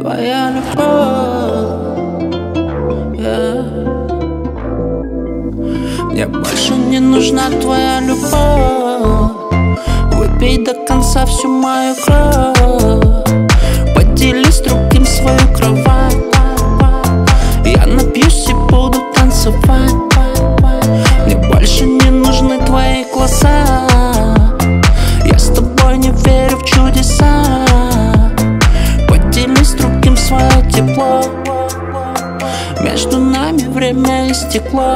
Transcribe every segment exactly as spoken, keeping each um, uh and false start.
твоя любовь, yeah. Мне больше не нужна твоя любовь. Выпей до конца всю мою кровь. Поделись с другим свою кровать. Я напьюсь и буду танцевать. Мне больше не нужны твои глаза. Я с тобой не верю в чудеса. Поделись с другим свое тепло. Между нами время истекло.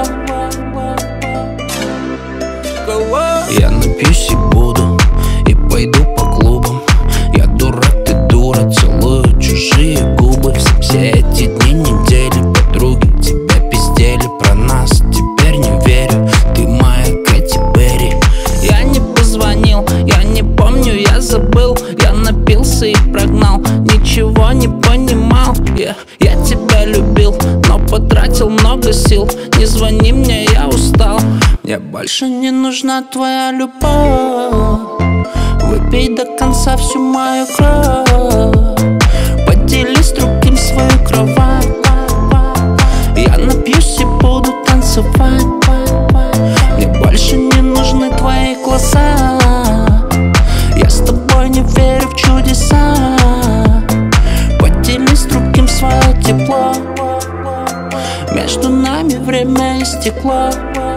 Я напьюсь и буду, и пойду по клубам. Я дурак, ты дура, целую чужие губы. Все, все эти дни, недели, подруги тебя пиздели про нас. Теперь не верю, ты моя Кэти Перри. Я не позвонил, я не помню, я забыл. Я напился и прогнал, ничего не понимал. yeah. Я тебя любил, но потратил много сил. Не звони мне, я устал. Мне больше не нужна твоя любовь. Выпей до конца всю мою кровь. Поделись с другим свою кровать. Я напьюсь и буду танцевать. Мне больше не нужны твои глаза. Я с тобой не верю в чудеса. Поделись с другим свое тепло. Между нами время истекло.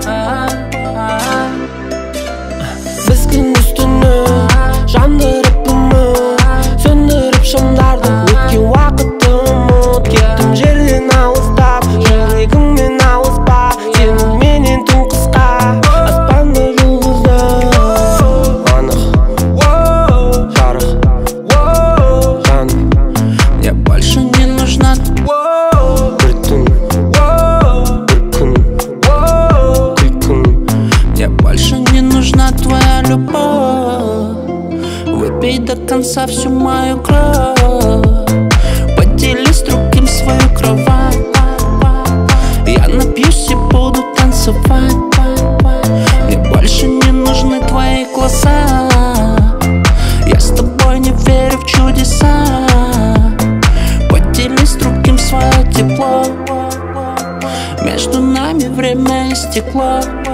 Біздің үстіні жандырып үміт, сөндіріп шамдарды. Өткен уақытты ұмыт, кеттім жерден алыстап. Жүрегіңмен алыспа, сенің менен түн қысқа. Аспанда жұлдыздар анық, жарық, жаным. Мне больше не нужна бір түн, бір күн, күлкін. Мне больше не нужна твоя любовь. Выпей до конца всю мою кровь. Поделись с другим свою кровать. Я напьюсь и буду танцевать. Мне больше не нужны твои глаза. Я с тобой не верю в чудеса. Поделись с другим свое тепло. Между нами время истекло.